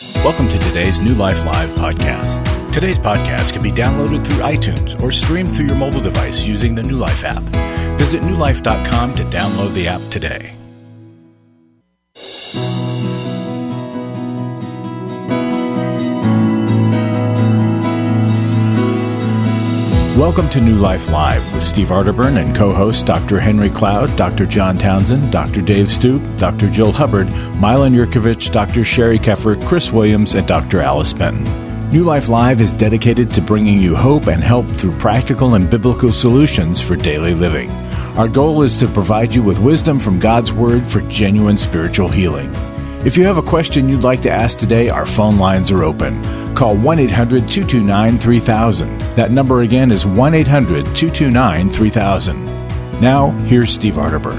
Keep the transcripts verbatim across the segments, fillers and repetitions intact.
Welcome to today's New Life Live podcast. Today's podcast can be downloaded through iTunes or streamed through your mobile device using the New Life app. Visit new life dot com to download the app today. Welcome to New Life Live with Steve Arterburn and co-hosts Doctor Henry Cloud, Doctor John Townsend, Doctor Dave Stoop, Doctor Jill Hubbard, Milan Yurkovich, Doctor Sherry Keffer, Chris Williams, and Doctor Alice Benton. New Life Live is dedicated to bringing you hope and help through practical and biblical solutions for daily living. Our goal is to provide you with wisdom from God's Word for genuine spiritual healing. If you have a question you'd like to ask today, our phone lines are open. Call one eight hundred two two nine three thousand. That number again is one eight hundred two two nine three thousand. Now, here's Steve Arterburn.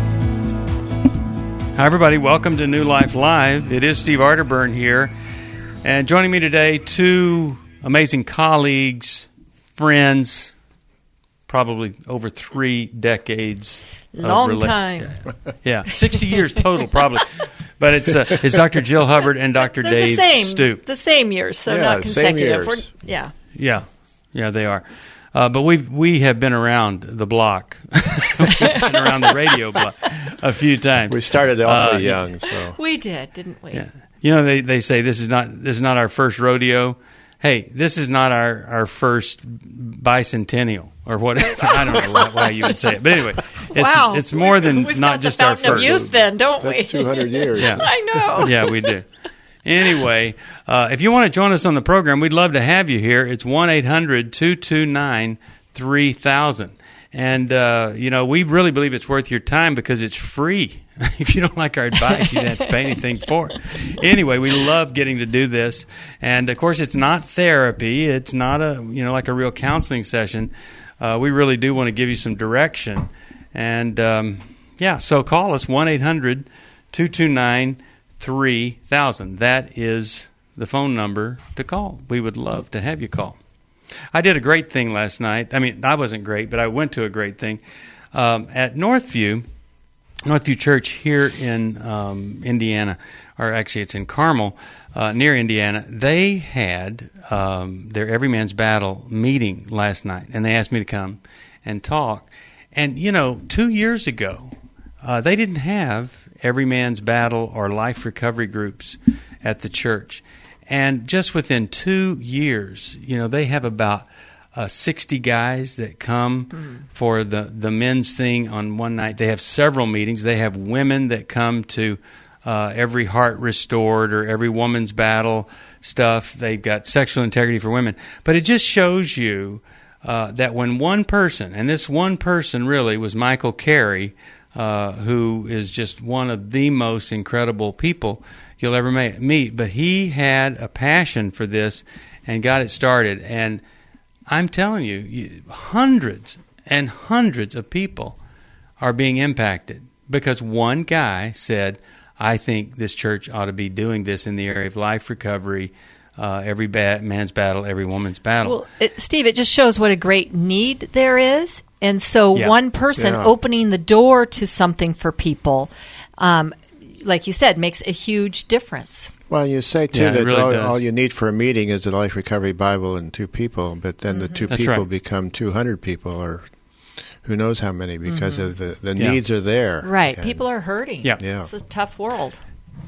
Hi, everybody. Welcome to New Life Live. It is Steve Arterburn here. And joining me today, two amazing colleagues, friends, probably over three decades. Long rela- time. Yeah, sixty years total, probably. But it's uh, it's Doctor Jill Hubbard and Doctor They're Dave the same, Stoop. The same years, so yeah, not consecutive. Same years. We're, yeah. Yeah, yeah, they are. Uh, but we we have been around the block, We've been around the radio block a few times. We started awfully uh, young, so We did, didn't we? Yeah. You know, they, they say this is not this is not our first rodeo. Hey, this is not our, our first bicentennial or whatever. I don't know why, why you would say it, but anyway, it's Wow. it's more than We've not got just the our fountain of first. youth then, don't we? that's two hundred years. Yeah. I know. Yeah, we do. Anyway, uh, if you want to join us on the program, we'd love to have you here. It's one eight hundred two two nine three thousand. And, uh, you know, we really believe it's worth your time because it's free. If you don't like our advice, you don't have to pay anything for it. Anyway, we love getting to do this. And, of course, it's not therapy. It's not a, you know, like a real counseling session. Uh, we really do want to give you some direction. And, um, yeah, so call us, one eight hundred two two nine three thousand. That is the phone number to call. We would love to have you call. I did a great thing last night. I mean, I wasn't great, but I went to a great thing. Um, at Northview, Northview Church here in um, Indiana, or actually it's in Carmel, uh, near Indiana, they had um, their Every Man's Battle meeting last night, and they asked me to come and talk. And, you know, two years ago, uh, they didn't have Every Man's Battle or life recovery groups at the church. And just within two years, you know, they have about uh, sixty guys that come mm-hmm. for the, the men's thing on one night. They have several meetings. They have women that come to uh, Every Heart Restored or Every Woman's Battle stuff. They've got sexual integrity for women. But it just shows you uh, that when one person, and this one person really was Michael Carey, uh, who is just one of the most incredible people you'll ever meet. But he had a passion for this and got it started. And I'm telling you, hundreds and hundreds of people are being impacted because one guy said, I think this church ought to be doing this in the area of life recovery, uh, every ba- man's battle, every woman's battle. Well, it, Steve, it just shows what a great need there is. And so Yeah. one person Yeah. opening the door to something for people, um, like you said, makes a huge difference. Well, you say, too, Yeah, it that really all, does. all you need for a meeting is a Life Recovery Bible and two people, but then the two That's people right. become two hundred people or who knows how many because of the, the Yeah. needs are there. Right. And- People are hurting. Yeah. Yeah. It's a tough world.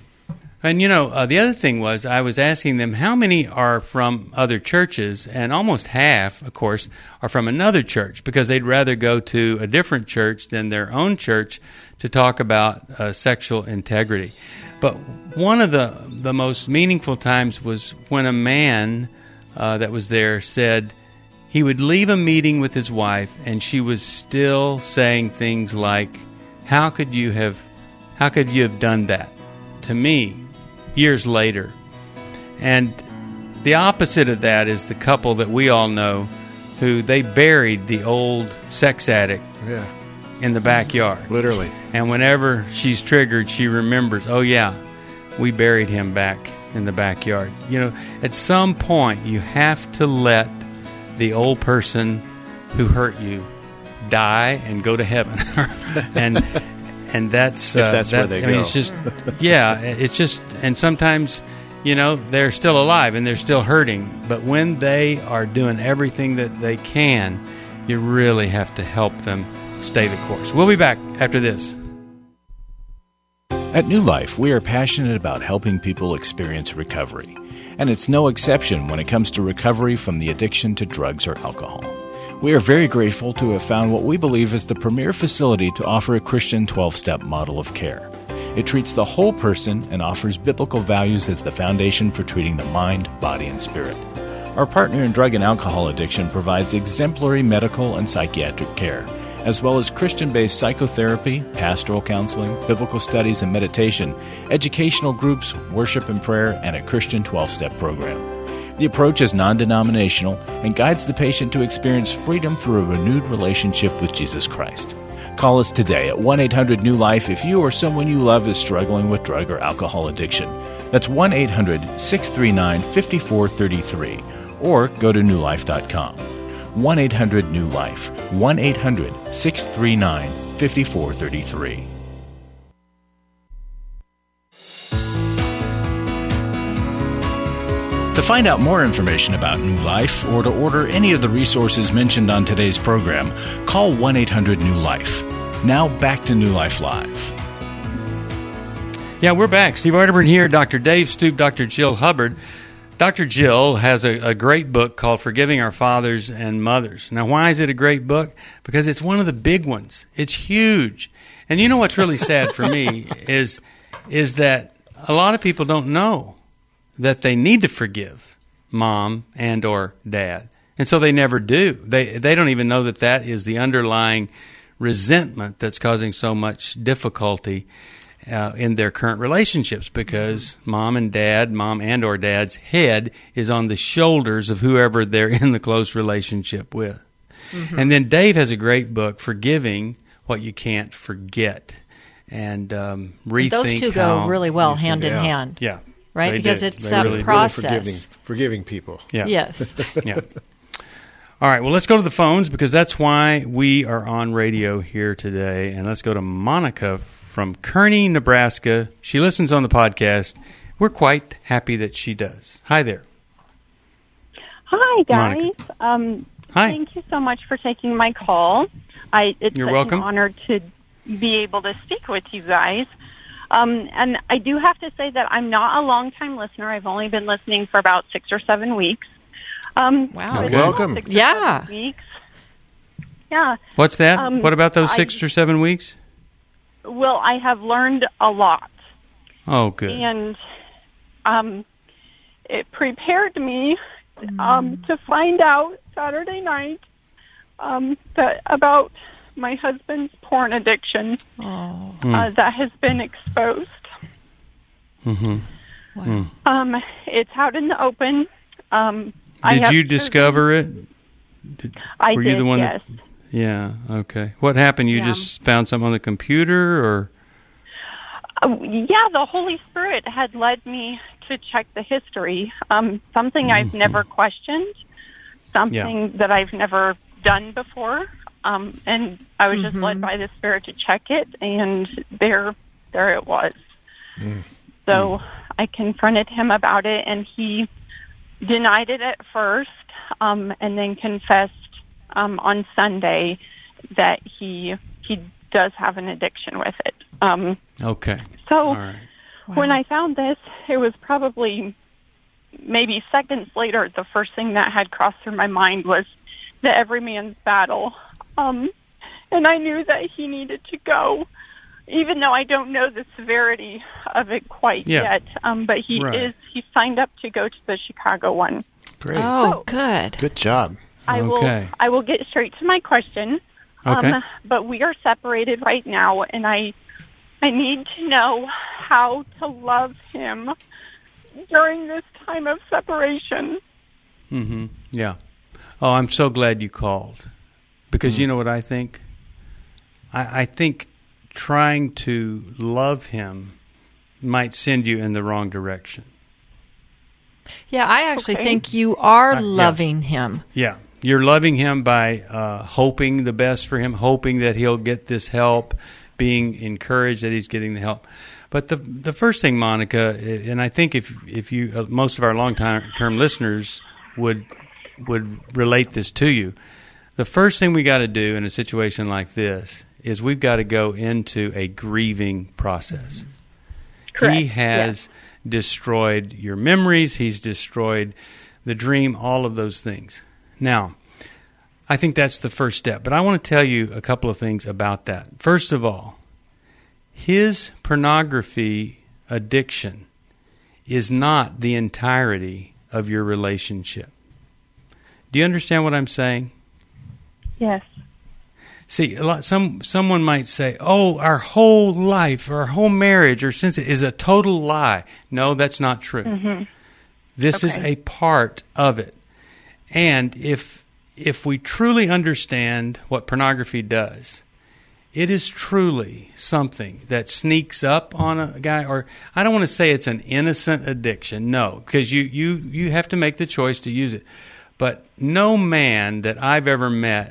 And, you know, uh, the other thing was I was asking them how many are from other churches, and almost half, of course, are from another church because they'd rather go to a different church than their own church to talk about uh, sexual integrity. But one of the, the most meaningful times was when a man uh, that was there said he would leave a meeting with his wife and she was still saying things like, how could you have, how could you have done that to me years later? And the opposite of that is the couple that we all know who they buried the old sex addict Yeah, in the backyard. literally. And whenever she's triggered, she remembers, oh, yeah, we buried him back in the backyard. You know, at some point, you have to let the old person who hurt you die and go to heaven. and and that's... If uh, that's that, where they I mean, go. it's just... Yeah, it's just... And sometimes you know, they're still alive and they're still hurting. But when they are doing everything that they can, you really have to help them stay the course. We'll be back after this. At New Life, we are passionate about helping people experience recovery. And it's no exception when it comes to recovery from the addiction to drugs or alcohol. We are very grateful to have found what we believe is the premier facility to offer a Christian twelve-step model of care. It treats the whole person and offers biblical values as the foundation for treating the mind, body, and spirit. Our partner in drug and alcohol addiction provides exemplary medical and psychiatric care, as well as Christian-based psychotherapy, pastoral counseling, biblical studies and meditation, educational groups, worship and prayer, and a Christian twelve-step program. The approach is non-denominational and guides the patient to experience freedom through a renewed relationship with Jesus Christ. Call us today at one eight hundred new life if you or someone you love is struggling with drug or alcohol addiction. That's one eight hundred six three nine five four three three, or go to new life dot com. one eight hundred new life, one eight hundred six three nine five four three three. To find out more information about New Life or to order any of the resources mentioned on today's program, call one eight hundred new life. Now back to New Life Live. Yeah, we're back. Steve Arterburn here, Doctor Dave Stoop, Doctor Jill Hubbard. Doctor Jill has a, a great book called Forgiving Our Fathers and Mothers. Now, why is it a great book? Because it's one of the big ones. It's huge. And you know what's really sad for me is is that a lot of people don't know that they need to forgive mom and or dad. And so they never do. They they don't even know that that is the underlying resentment that's causing so much difficulty uh, in their current relationships, because mom and dad, mom and or dad's head is on the shoulders of whoever they're in the close relationship with. Mm-hmm. And then Dave has a great book, Forgiving What You Can't Forget. And um, rethink those two how go really well hand in yeah. hand. Yeah. Right? They Because do. it's They that really do. process. Forgiving, forgiving people. Yeah. Yes. Yeah. All right, well, let's go to the phones, because that's why we are on radio here today. And let's go to Monica from Kearney, Nebraska. She listens on the podcast. We're quite happy that she does. Hi there. Hi, guys. Monica. Um, Hi. Thank you so much for taking my call. I, it's You're such welcome. an honor to be able to speak with you guys. Um, and I do have to say that I'm not a long-time listener. I've only been listening for about six or seven weeks. Um, Wow. but Welcome. six or Yeah. seven Weeks. Yeah. What's that? Um, what about those I- six or seven weeks? Well, I have learned a lot. Oh, good. And um, it prepared me um, to find out Saturday night um, that about my husband's porn addiction Oh. uh, that has been exposed. Mm-hmm. Wow. Um, it's out in the open. Um, I Did have you chosen- discover it? Did, I were did, you the one yes. that? Yeah. Okay. What happened? You Yeah. just found something on the computer, or? Uh, yeah, the Holy Spirit had led me to check the history. Um, something I've never questioned, something that I've never done before, um, and I was just led by the Spirit to check it, and there, there it was. Mm. So I confronted him about it, and he denied it at first, um, and then confessed um, on Sunday that he he does have an addiction with it. Um, Okay. so All right. when I found this, it was probably maybe seconds later, the first thing that had crossed through my mind was the every man's battle. Um, and I knew that he needed to go, even though I don't know the severity of it quite Yeah. yet. Um, but he Right. is, he signed up to go to the Chicago one. Great. Oh, good. Good job. I will, Okay. I will get straight to my question. Okay. Um, but we are separated right now, and I, I need to know how to love him during this time of separation. Mm-hmm. Yeah. Oh, I'm so glad you called, because Mm-hmm. you know what I think? I, I think trying to love him might send you in the wrong direction. Yeah, I actually Okay. think you are Uh, yeah. loving him. Yeah. You're loving him by uh, hoping the best for him, hoping that he'll get this help, being encouraged that he's getting the help. But the the first thing, Monica, and I think if if you uh, most of our long term listeners would would relate this to you, the first thing we got to do in a situation like this is we've got to go into a grieving process. Correct. He has yeah. destroyed your memories. He's destroyed the dream, all of those things. Now, I think that's the first step. But I want to tell you a couple of things about that. First of all, his pornography addiction is not the entirety of your relationship. Do you understand what I'm saying? Yes. See, a lot, some someone might say, "Oh, our whole life, our whole marriage, or since it is a total lie." No, that's not true. Mm-hmm. This okay. is a part of it. And if if we truly understand what pornography does, it is truly something that sneaks up on a guy, or I don't want to say it's an innocent addiction. No, because you, you, you have to make the choice to use it. But no man that I've ever met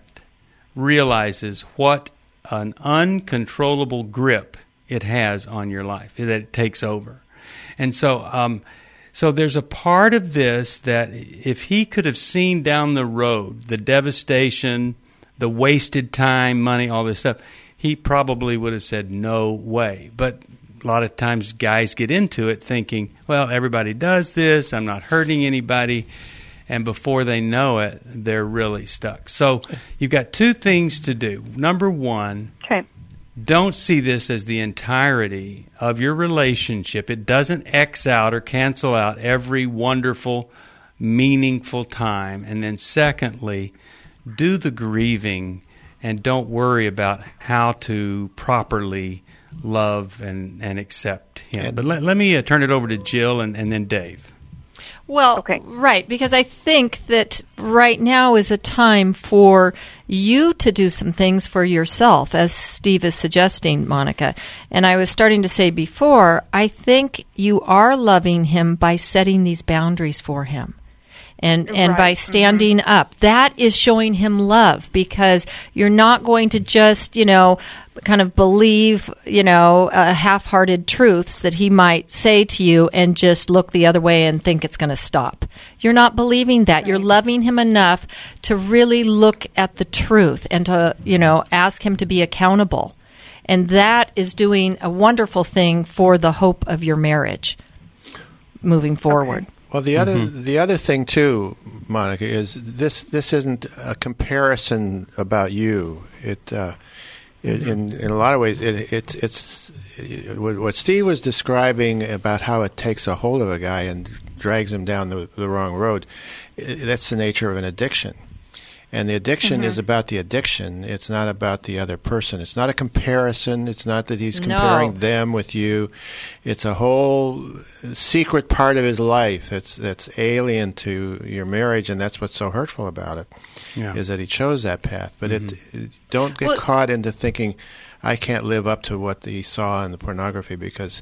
realizes what an uncontrollable grip it has on your life, that it takes over. And so um, so there's a part of this that if he could have seen down the road the devastation, the wasted time, money, all this stuff, he probably would have said, no way. But a lot of times guys get into it thinking, well, everybody does this, I'm not hurting anybody. And before they know it, they're really stuck. So you've got two things to do. Number one, okay. don't see this as the entirety of your relationship. It doesn't X out or cancel out every wonderful, meaningful time. And then secondly, do the grieving and don't worry about how to properly love and, and accept him. But let, let me uh, turn it over to Jill and, and then Dave. Well, okay. right, because I think that right now is a time for you to do some things for yourself, as Steve is suggesting, Monica. And I was starting to say before, I think you are loving him by setting these boundaries for him. And and right. by standing mm-hmm. up. That is showing him love, because you're not going to just, you know, kind of believe, you know, uh, half-hearted truths that he might say to you and just look the other way and think it's going to stop. You're not believing that. Right. You're loving him enough to really look at the truth and to, you know, ask him to be accountable. And that is doing a wonderful thing for the hope of your marriage moving forward. Okay. Well, the other Mm-hmm. the other thing too, Monica, is this this isn't a comparison about you. It, uh, it in in a lot of ways, it, it's it's it, what Steve was describing about how it takes a hold of a guy and drags him down the, the wrong road. It, that's the nature of an addiction. And the addiction Mm-hmm. is about the addiction. It's not about the other person. It's not a comparison. It's not that he's comparing No. them with you. It's a whole secret part of his life that's that's alien to your marriage, and that's what's so hurtful about it, Yeah. is that he chose that path. But Mm-hmm. it, it don't get Well- caught into thinking, I can't live up to what he saw in the pornography, because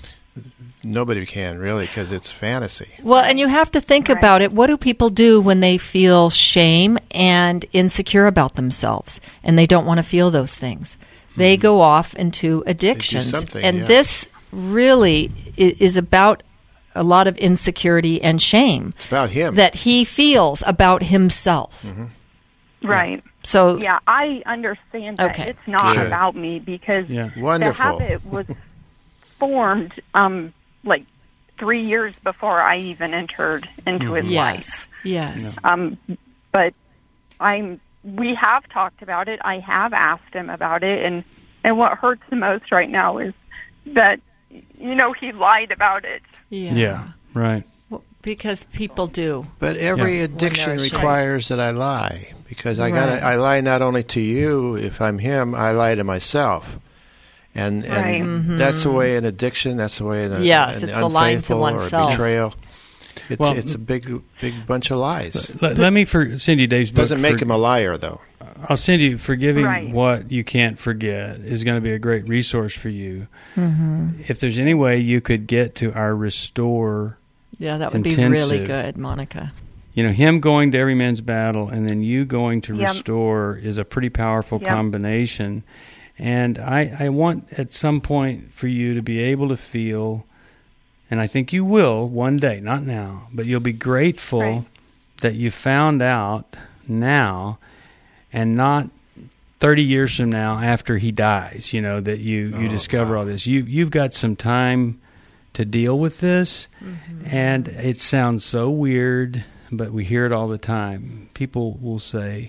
nobody can, really, because it's fantasy. Well, and you have to think Right. about it. What do people do when they feel shame and insecure about themselves and they don't want to feel those things? They go off into addictions. something, And yeah. this really i- is about a lot of insecurity and shame It's about him. that he feels about himself. Mm-hmm. Right. So, Yeah, I understand that. Okay. It's not Good. about me, because Yeah. Wonderful. the habit was formed um, like three years before I even entered into his life. yes, yes. Um, but I'm. We have talked about it. I have asked him about it, and and what hurts the most right now is that, you know, he lied about it. Yeah. Yeah, right. Well, because people do. But every Yeah. addiction When they're ashamed. requires that I lie, because I Right. got I lie not only to you. If I'm him, I lie to myself, and and Right. Mm-hmm. that's the way an addiction. That's the way an, Yes, an it's the lying to unfaithful or oneself. betrayal. It's Well- it's a big big bunch of lies. Let, let me for, send you Dave's book. Doesn't make for- him a liar, though. I'll send you Forgiving Right. What You Can't Forget is going to be a great resource for you. Mm-hmm. If there's any way you could get to our Restore, Yeah, that would be Intensive. really good, Monica. you know, him going to Every Man's Battle and then you going to Yep. Restore is a pretty powerful Yep. combination. And I, I want at some point for you to be able to feel, and I think you will one day, not now, but you'll be grateful Right. that you found out now and not thirty years from now after he dies, you know, that you, you Oh, discover wow. all this. You, you've got some time to deal with this, Mm-hmm. and it sounds so weird, but we hear it all the time. People will say,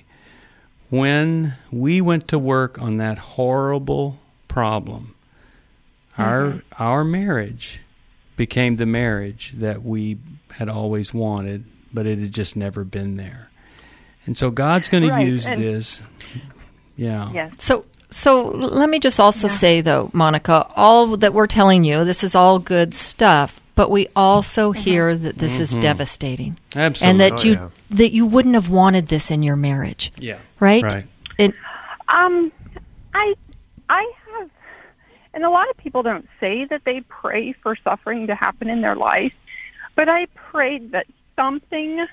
when we went to work on that horrible problem, our our marriage became the marriage that we had always wanted, but it had just never been there. And so God's going Right, to use and- this. Yeah. Yes. So, so let me just also Yeah. say, though, Monica, all that we're telling you, this is all good stuff, but we also hear that this is devastating, Absolutely. and that Oh, you yeah. that you wouldn't have wanted this in your marriage, Yeah. right? Right. It, Um, I, I have, and a lot of people don't say that they pray for suffering to happen in their life, but I prayed that something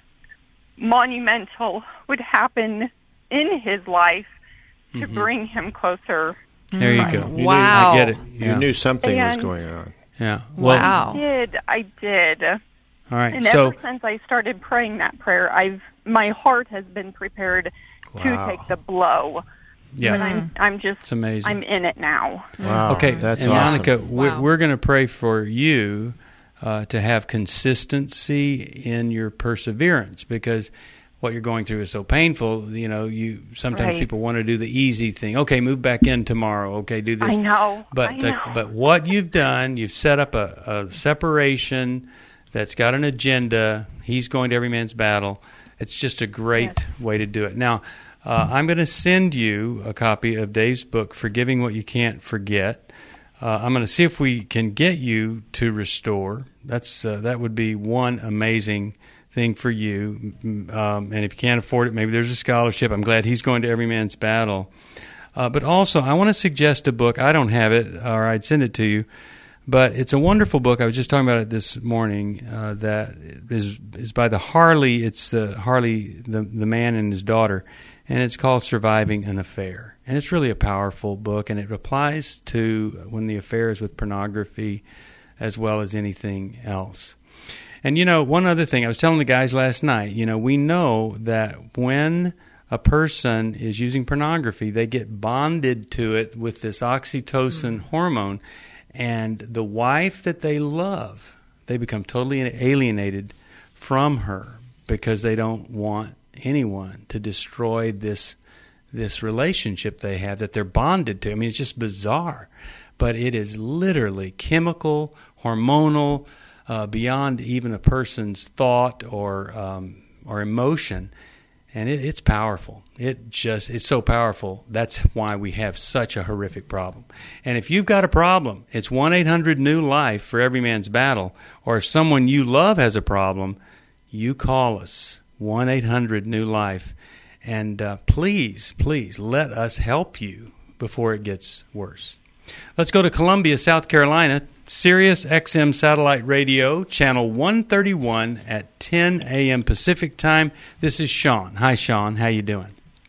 monumental would happen in his life to bring him closer. There you Mm. go. You knew- Wow. I get it. You Yeah. knew something was And- going on. Yeah. Well, wow. I did. I did. All right. And So, ever since I started praying that prayer, I've my heart has been prepared Wow. to take the blow. yeah. But I'm I'm just It's amazing. I'm in it now. Wow. Okay, That's and awesome. Monica, we're, Wow. we're going to pray for you uh, to have consistency in your perseverance, because what you're going through is so painful. You know, you sometimes Right. people want to do the easy thing. Okay, move back in tomorrow. Okay, do this. I know. But I the, know. but what you've done, you've set up a, a separation that's got an agenda. He's going to every man's battle. It's just a great Yes. way to do it. Now, uh, I'm going to send you a copy of Dave's book, Forgiving What You Can't Forget. Uh, I'm going to see if we can get you to restore. That's uh, that would be one amazing thing for you. Um, and if you can't afford it, maybe there's a scholarship. I'm glad he's going to every man's battle. Uh, but also, I want to suggest a book. I don't have it, or I'd send it to you. But it's a wonderful book. I was just talking about it this morning. Uh, that is is by the Harley. It's the Harley, the the man and his daughter, and it's called Surviving an Affair. And it's really a powerful book, and it applies to when the affair is with pornography, as well as anything else. And you know, one other thing I was telling the guys last night. You know, we know that when a person is using pornography, they get bonded to it with this oxytocin mm-hmm. hormone. And the wife that they love, they become totally alienated from her because they don't want anyone to destroy this this relationship they have that they're bonded to. I mean, it's just bizarre. But it is literally chemical, hormonal, uh, beyond even a person's thought or um, or emotion. And it, it's powerful. It just, it's so powerful. That's why we have such a horrific problem. And if you've got a problem, it's one eight hundred new life for every man's battle. Or if someone you love has a problem, you call us, one eight hundred new life. And uh, please, please let us help you before it gets worse. Let's go to Columbia, South Carolina. Sirius X M Satellite Radio, channel one thirty-one at ten a.m. Pacific Time. This is Sean. Hi, Sean. How you doing?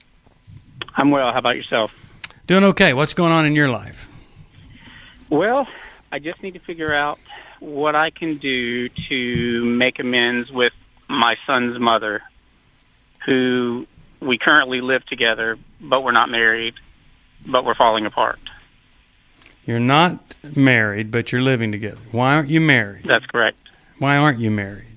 I'm well. How about yourself? Doing okay. What's going on in your life? Well, I just need to figure out what I can do to make amends with my son's mother, who we currently live together, but we're not married, but we're falling apart. You're not married, but you're living together. Why aren't you married? That's correct. Why aren't you married?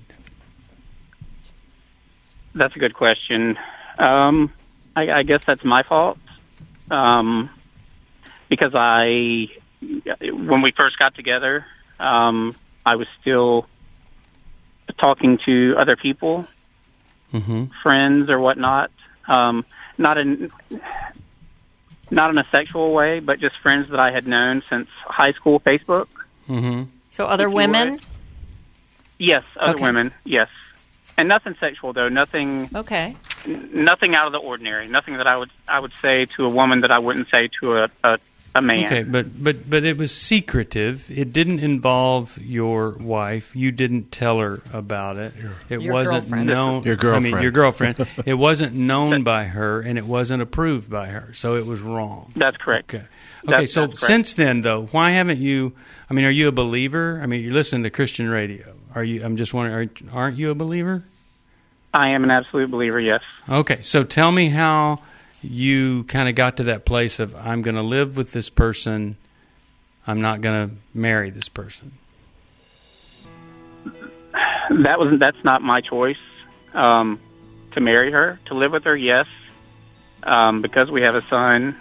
That's a good question. Um, I, I guess that's my fault. Um, because I, when we first got together, um, I was still talking to other people, Mm-hmm. friends or whatnot. Um, not in, not in a sexual way, but just friends that I had known since high school Facebook. Mm-hmm. So other If you women? would. Yes, other Okay. women, yes. And nothing sexual, though. Nothing Okay. n- nothing out of the ordinary. Nothing that I would I would say to a woman that I wouldn't say to a, a, a man. Okay, but, but but it was secretive. It didn't involve your wife. You didn't tell her about it. It Your wasn't girlfriend. known. Your I mean, girlfriend. your girlfriend. It wasn't known by her, and it wasn't approved by her. So it was wrong. That's correct. Okay. Okay, That's, so that's since then, though, why haven't you? I mean, are you a believer? I mean, you're listening to Christian radio. Are you? I'm just wondering. Aren't, aren't you a believer? I am an absolute believer. Yes. Okay, so tell me how you kind of got to that place of I'm going to live with this person. I'm not going to marry this person. That was that's not my choice. Um, to marry her, to live with her, yes, um, because we have a son,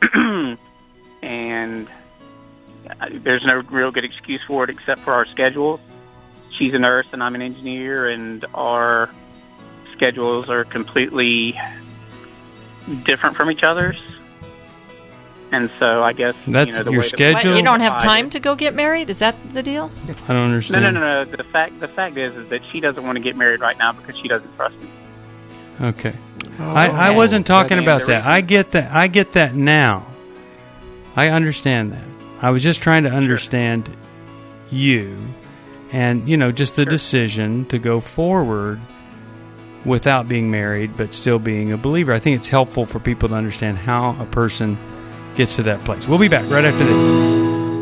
and there's no real good excuse for it except for our schedules. She's a nurse and I'm an engineer, and our schedules are completely different from each other's. And so I guess that's you know, the your way schedule. What, you don't have I- time to go get married? Is that the deal? I don't understand. No, no, no, no. The fact, the fact is, is that she doesn't want to get married right now because she doesn't trust me. Okay. I, I wasn't talking about that. I get that. I get that now. I understand that. I was just trying to understand you and, you know, just the Sure. decision to go forward without being married but still being a believer. I think it's helpful for people to understand how a person gets to that place. We'll be back right after this.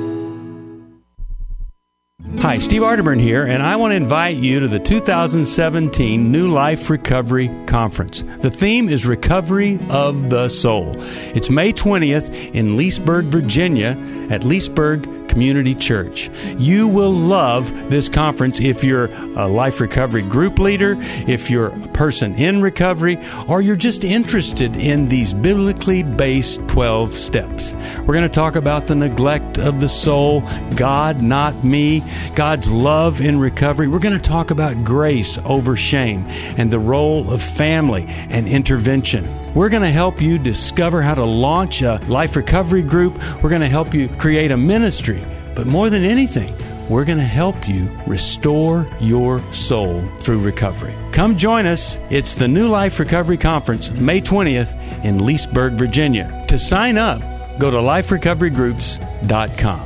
Hi, Steve Arterburn here, and I want to invite you to the two thousand seventeen New Life Recovery Conference. The theme is Recovery of the Soul. It's May twentieth in Leesburg, Virginia at Leesburg Community Church. You will love this conference if you're a life recovery group leader, if you're a person in recovery, or you're just interested in these biblically based twelve steps. We're going to talk about the neglect of the soul, God, not me, God's love in recovery. We're going to talk about grace over shame and the role of family and intervention. We're going to help you discover how to launch a life recovery group. We're going to help you create a ministry. But more than anything, we're going to help you restore your soul through recovery. Come join us. It's the New Life Recovery Conference, May twentieth in Leesburg, Virginia. To sign up, go to life recovery groups dot com.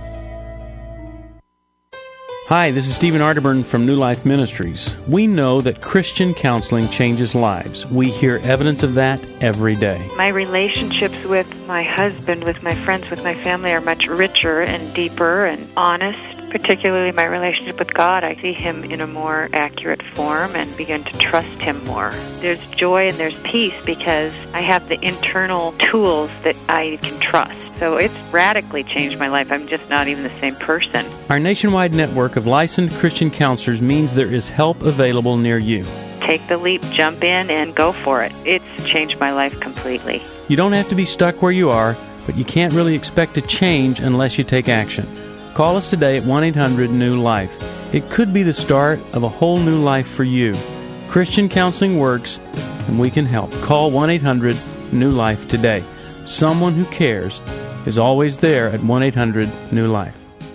Hi, this is Stephen Arterburn from New Life Ministries. We know that Christian counseling changes lives. We hear evidence of that every day. My relationships with my husband, with my friends, with my family are much richer and deeper and honest. Particularly my relationship with God, I see Him in a more accurate form and begin to trust Him more. There's joy and there's peace because I have the internal tools that I can trust. So it's radically changed my life. I'm just not even the same person. Our nationwide network of licensed Christian counselors means there is help available near you. Take the leap, jump in, and go for it. It's changed my life completely. You don't have to be stuck where you are, but you can't really expect to change unless you take action. Call us today at one eight hundred new life. It could be the start of a whole new life for you. Christian counseling works, and we can help. Call one eight hundred new life today. Someone who cares is always there at one eight hundred new life.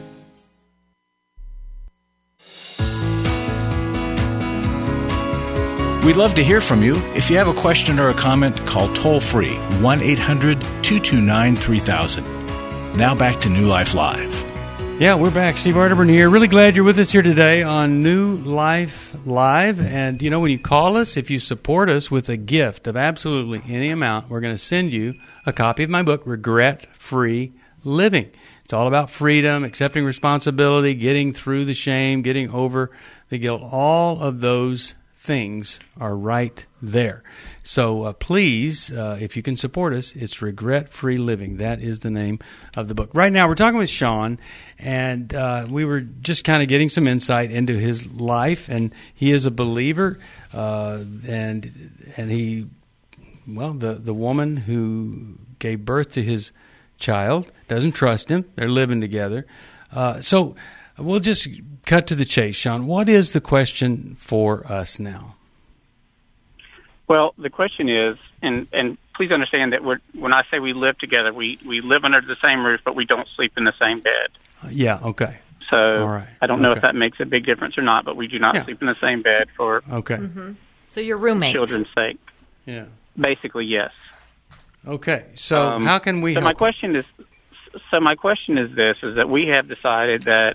We'd love to hear from you. If you have a question or a comment, call toll-free one eight hundred two two nine three thousand. Now back to New Life Live. Yeah, we're back. Steve Arterburn here. Really glad you're with us here today on New Life Live. And, you know, when you call us, if you support us with a gift of absolutely any amount, we're going to send you a copy of my book, Regret-Free Living. It's all about freedom, accepting responsibility, getting through the shame, getting over the guilt. All of those things are right there. So uh, please, uh, if you can support us, it's Regret-Free Living. That is the name of the book. Right now, we're talking with Sean, and uh, we were just kind of getting some insight into his life, and he is a believer, uh, and and he, well, the, the woman who gave birth to his child doesn't trust him. They're living together. Uh, so we'll just cut to the chase, Sean. What is the question for us now? Well, the question is, and, and please understand that we're, when I say we live together, we, we live under the same roof, but we don't sleep in the same bed. Uh, yeah, okay. So All right. I don't know okay. if that makes a big difference or not, but we do not Yeah. sleep in the same bed for Okay. Mm-hmm. So you're roommates. children's sake. Yeah. Basically, yes. Okay. So Um, how can we So help? my question is, so my question is this: is that we have decided that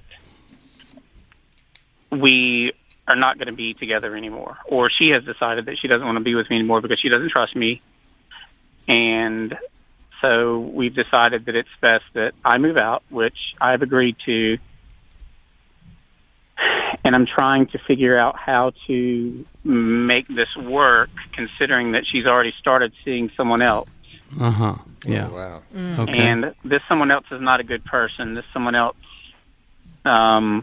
we are not going to be together anymore, or she has decided that she doesn't want to be with me anymore because she doesn't trust me. And so we've decided that it's best that I move out, which I've agreed to. And I'm trying to figure out how to make this work, considering that she's already started seeing someone else. Uh-huh. Yeah. Oh, wow. Mm. Okay. And this someone else is not a good person. This someone else um,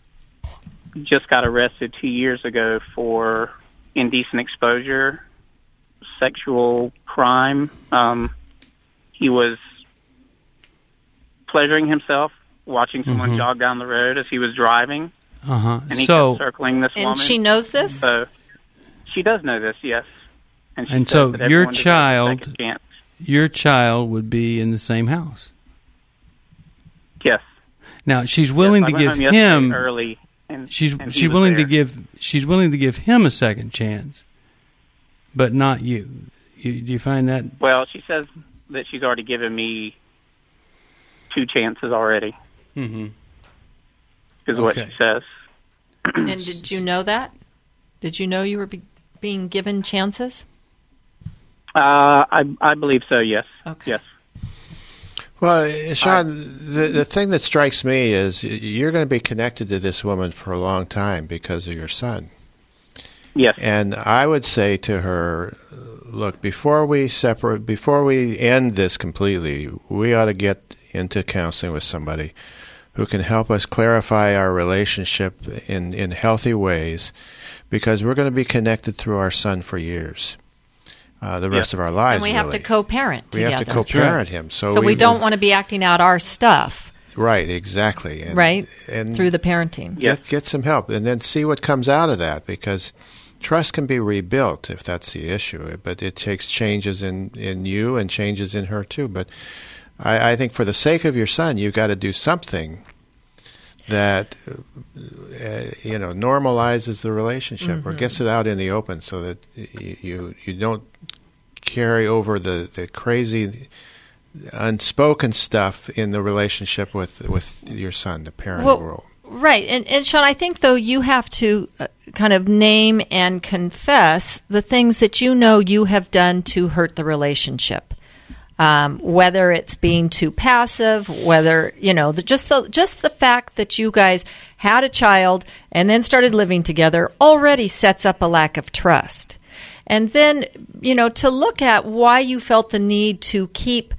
just got arrested two years ago for indecent exposure, sexual crime. Um, he was pleasuring himself, watching someone Mhm. jog down the road as he was driving. Uh-huh. And he So, kept circling this And woman. she knows this? So she does know this, yes. And, she And says so that your everyone deserves a child- second chance. your child would be in the same house. Yes. Now, she's willing Yes, I to went give home yesterday him early, and she's and he she's was willing to there. give she's willing to give him a second chance, but not you. You do you find that? Well, she says that she's already given me two chances already. Mm-hmm. Is what Okay. she says. And did you know that? Did you know you were be- being given chances? Uh, I I believe so. Yes. Okay. Yes. Well, Sean, the the thing that strikes me is you're going to be connected to this woman for a long time because of your son. Yes. And I would say to her, look, before we separate, before we end this completely, we ought to get into counseling with somebody who can help us clarify our relationship in, in healthy ways, because we're going to be connected through our son for years, uh, the rest Yes. of our lives. And we have really. to co-parent We together. have to co-parent him. So, So we, don't want to be acting out our stuff, Right, exactly. And, right, and through the parenting. Yes. get, get some help, and then see what comes out of that, because trust can be rebuilt if that's the issue, but it takes changes in, in you and changes in her too. But I, I think for the sake of your son, you've got to do something that uh, you know normalizes the relationship Mm-hmm. or gets it out in the open, so that you you, you don't carry over the, the crazy unspoken stuff in the relationship with with your son, the parenting Well, role. Right. And, and Sean, I think, though, you have to uh, kind of name and confess the things that you know you have done to hurt the relationship. Um, whether it's being too passive, whether, you know, the, just the just the fact that you guys had a child and then started living together already sets up a lack of trust. And then, you know, to look at why you felt the need to keep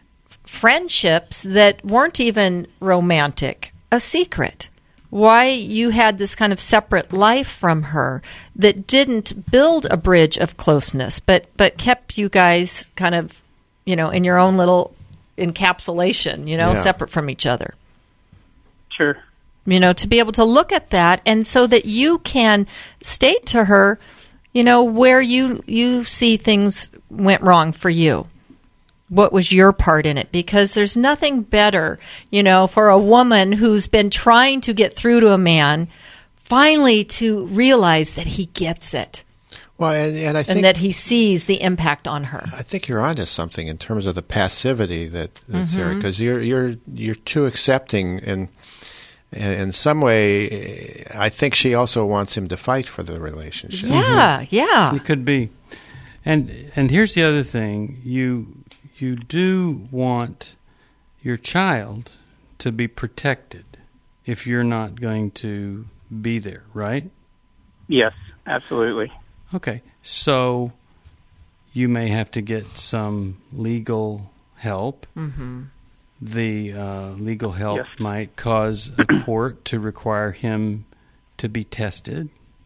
friendships that weren't even romantic a secret. Why you had this kind of separate life from her that didn't build a bridge of closeness, but but kept you guys kind of, you know, in your own little encapsulation, you know, Yeah. separate from each other. Sure. You know, to be able to look at that, and so that you can state to her, you know, where you you see things went wrong for you. What was your part in it? Because there's nothing better, you know, for a woman who's been trying to get through to a man, finally to realize that he gets it Well, and, and I think and that he sees the impact on her. I think you're onto something in terms of the passivity that, that's there, Mm-hmm. because you're you're you're too accepting, and and in some way, I think she also wants him to fight for the relationship. Yeah, yeah. It could be. And and here's the other thing. You you do want your child to be protected if you're not going to be there, right? Yes. Absolutely. Okay. So you may have to get some legal help. Mm-hmm. The uh, legal help Yes. might cause a court to require him to be tested.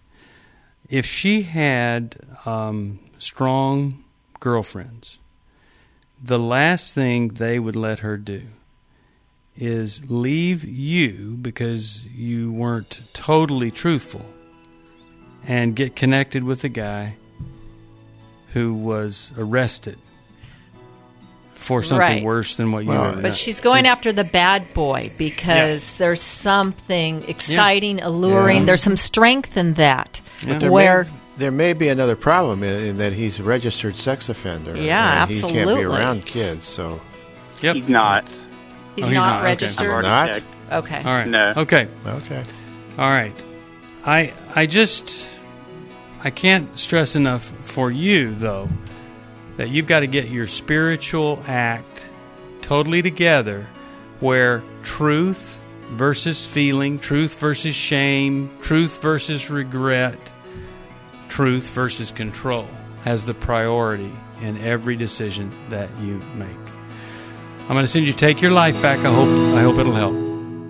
If she had um, strong girlfriends, the last thing they would let her do is leave you because you weren't totally truthful and get connected with a guy who was arrested for something Right. worse than what you Well, ever But done. she's going after the bad boy because there's something exciting, alluring. Yeah. There's some strength in that. Yeah. There Where may, there may be another problem in, in that he's a registered sex offender. Yeah, and He can't be absolutely. around kids, so Yep. He's not. he's, Oh, he's not, not. Okay. I've registered. already Not? checked. Okay. All right. No. Okay. okay. All right. I I just I can't stress enough for you though that you've got to get your spiritual act totally together, where truth versus feeling, truth versus shame, truth versus regret, truth versus control has the priority in every decision that you make. I'm going to send you Take Your Life Back. I hope I hope it'll help.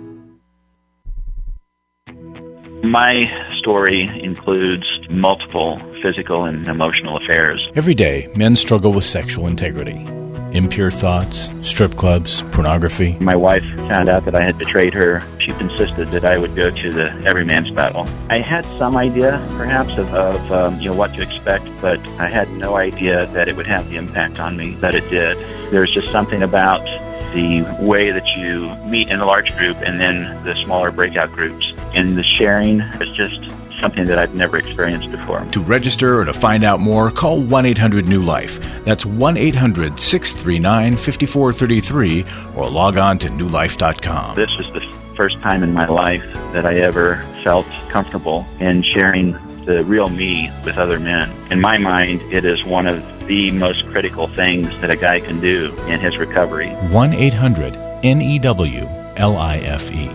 My story includes multiple physical and emotional affairs. Every day, men struggle with sexual integrity. Impure thoughts, strip clubs, pornography. My wife found out that I had betrayed her. She insisted that I would go to the every man's battle. I had some idea, perhaps, of, of um, you know what to expect, but I had no idea that it would have the impact on me that it did. There's just something about the way that you meet in a large group and then the smaller breakout groups. And the sharing is just something that I've never experienced before. To register or to find out more, call one eight hundred new life. That's one eight hundred six three nine five four three three or log on to new life dot com. This was the first time in my life that I ever felt comfortable in sharing the real me with other men. In my mind, it is one of the most critical things that a guy can do in his recovery. one eight hundred N E W L I F E.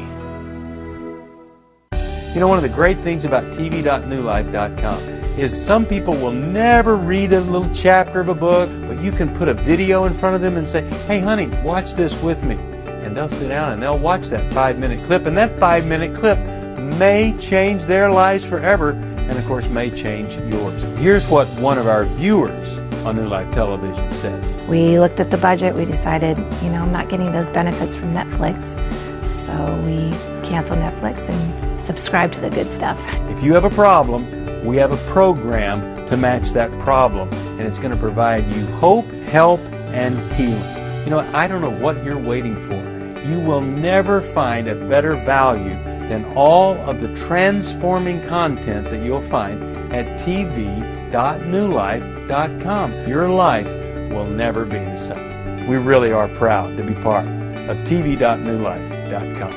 You know, one of the great things about T V dot new life dot com is some people will never read a little chapter of a book, but you can put a video in front of them and say, hey, honey, watch this with me. And they'll sit down and they'll watch that five-minute clip, and that five-minute clip may change their lives forever, and, of course, may change yours. Here's what one of our viewers on New Life Television said. We looked at the budget. We decided, you know, I'm not getting those benefits from Netflix, so we canceled Netflix and subscribe to the good stuff. If you have a problem, we have a program to match that problem, and it's going to provide you hope, help, and healing. You know, I don't know what you're waiting for. You will never find a better value than all of the transforming content that you'll find at T V dot new life dot com. Your life will never be the same. We really are proud to be part of T V dot new life dot com.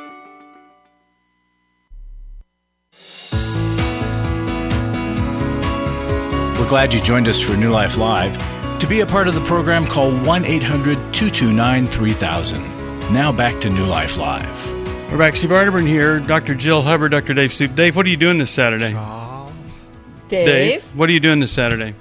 We're glad you joined us for New Life Live. To be a part of the program, call one eight hundred two two nine three thousand. Now back to New Life Live. We're back. Steve Arterburn here, Doctor Jill Hubbard, Doctor Dave Stoop. Dave, what are you doing this Saturday? Charles. Dave? Dave, what are you doing this Saturday?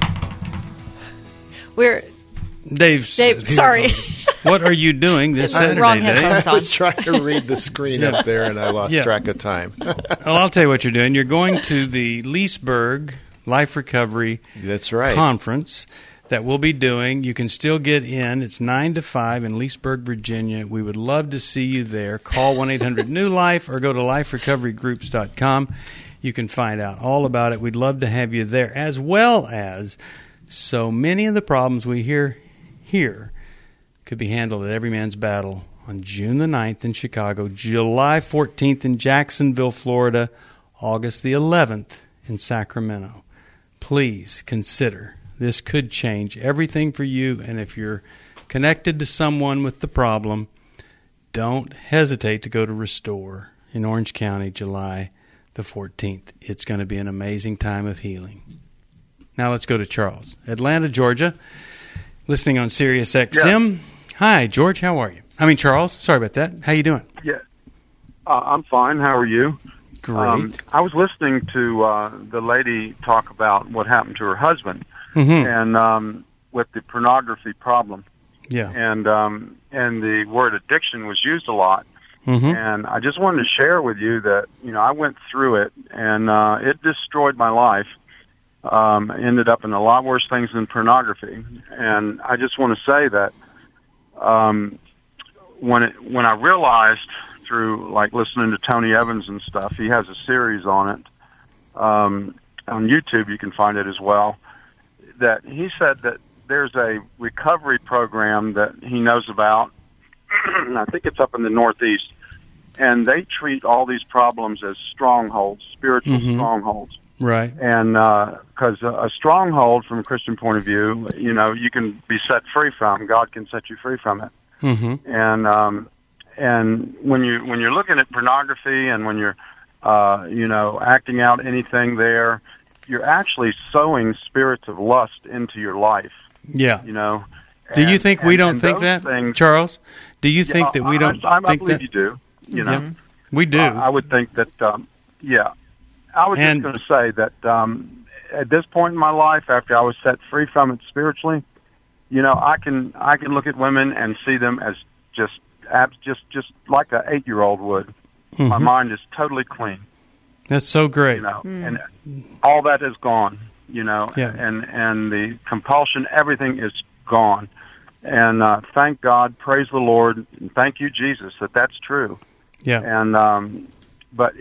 We're Dave's Dave. Sorry. What are you doing this Saturday, Wrong Dave? headphones I on. was trying to read the screen Yeah. up there, and I lost Yeah. track of time. Well, I'll tell you what you're doing. You're going to the Leesburg Life Recovery That's right. Conference that we'll be doing. You can still get in. It's nine to five in Leesburg, Virginia. We would love to see you there. Call one eight hundred new life or go to life recovery groups dot com. You can find out all about it. We'd love to have you there, as well as so many of the problems we hear here could be handled at Every Man's Battle on June the ninth in Chicago, July fourteenth in Jacksonville, Florida, August the eleventh in Sacramento. Please consider. This could change everything for you, and if you're connected to someone with the problem, don't hesitate to go to Restore in Orange County, July the fourteenth. It's going to be an amazing time of healing. Now let's go to Charles, Atlanta, Georgia, listening on Sirius X M. Yeah. Hi, George. How are you? I mean, Charles. Sorry about that. How you doing? Yeah, uh, I'm fine. How are you? Great. Um, I was listening to uh, the lady talk about what happened to her husband, mm-hmm. and um, with the pornography problem. Yeah. And um, and the word addiction was used a lot. Mm-hmm. And I just wanted to share with you that, you know, I went through it, and uh, it destroyed my life. Um, ended up in a lot worse things than pornography. And I just want to say that um, when it, when I realized through, like, listening to Tony Evans and stuff, he has a series on it. Um, on YouTube, you can find it as well, that he said that there's a recovery program that he knows about. I think it's up in the Northeast, and they treat all these problems as strongholds, spiritual mm-hmm. strongholds. Right. And because uh, a stronghold, from a Christian point of view, you know, you can be set free from. God can set you free from it. Mm-hmm. And um, and when you when you're looking at pornography and when you're uh, you know acting out anything there, you're actually sowing spirits of lust into your life. Yeah. You know. Do And, you think and, we don't and think those that, things, Charles? Do you yeah, think that we don't I, I, think I believe that? you do. You know, Yeah, we do. I, I would think that. Um, yeah, I was And- just going to say that um, at this point in my life, after I was set free from it spiritually, you know, I can I can look at women and see them as just abs- just just like an eight year old would. Mm-hmm. My mind is totally clean. That's so great. You know, and all that is gone. You know, Yeah. and and the compulsion, everything is gone. And uh, thank God, praise the Lord, and thank you, Jesus, that that's true. Yeah. And um, but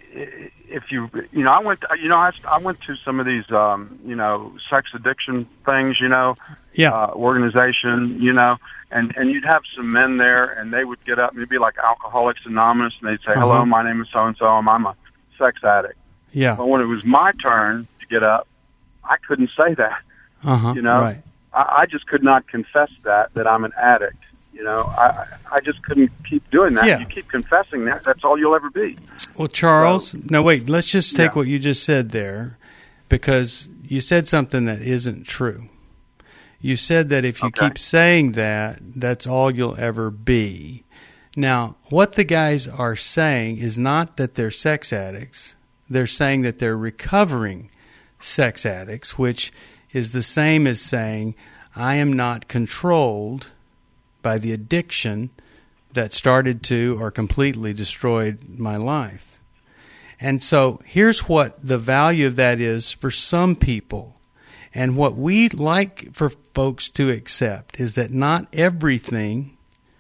if you you know, I went you know I, I went to some of these um, you know sex addiction things, you know, Yeah. uh, organization, you know, and and you'd have some men there, and they would get up, and it'd be like Alcoholics Anonymous, and they'd say, Uh-huh. "Hello, my name is so and so, and I'm a sex addict." Yeah. But when it was my turn to get up, I couldn't say that. Uh-huh. You know, Right. I, I just could not confess that that I'm an addict. You know, I I just couldn't keep doing that. Yeah. You keep confessing that, that's all you'll ever be. Well, Charles, no, wait. Let's just take Yeah. what you just said there, because you said something that isn't true. You said that if you Okay. keep saying that, that's all you'll ever be. Now, what the guys are saying is not that they're sex addicts. They're saying that they're recovering sex addicts, which is the same as saying, I am not controlled by the addiction that started to or completely destroyed my life. And so here's what the value of that is for some people. And what we'd like for folks to accept is that not everything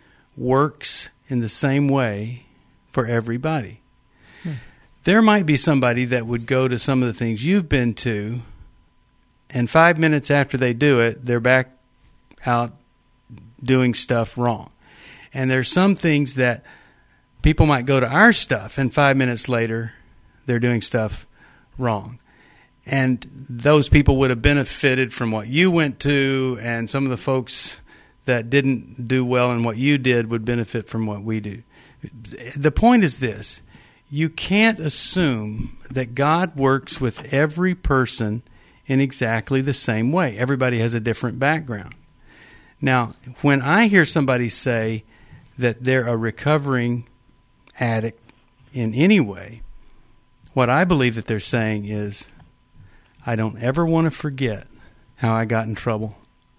works in the same way for everybody. Hmm. There might be somebody that would go to some of the things you've been to, and five minutes after they do it, they're back out doing stuff wrong. And there's some things that people might go to our stuff, and five minutes later, they're doing stuff wrong. And those people would have benefited from what you went to, and some of the folks that didn't do well in what you did would benefit from what we do. The point is this. You can't assume that God works with every person in exactly the same way. Everybody has a different background. Now, when I hear somebody say that they're a recovering addict in any way, what I believe that they're saying is, I don't ever want to forget how I got in trouble.